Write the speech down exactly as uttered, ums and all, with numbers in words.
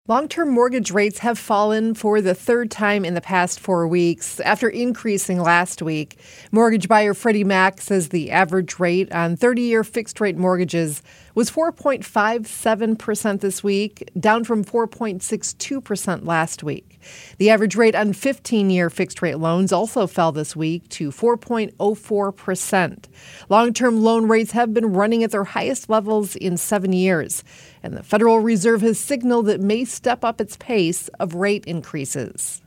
Long-term mortgage rates have fallen for the third time in the past four weeks after increasing last week. Mortgage buyer Freddie Mac says the average rate on thirty-year fixed-rate mortgages was four point five seven percent this week, down from four point six two percent last week. The average rate on fifteen-year fixed-rate loans also fell this week to four point zero four percent. Long-term loan rates have been running at their highest levels in seven years, and the Federal Reserve has signaled it may step up its pace of rate increases.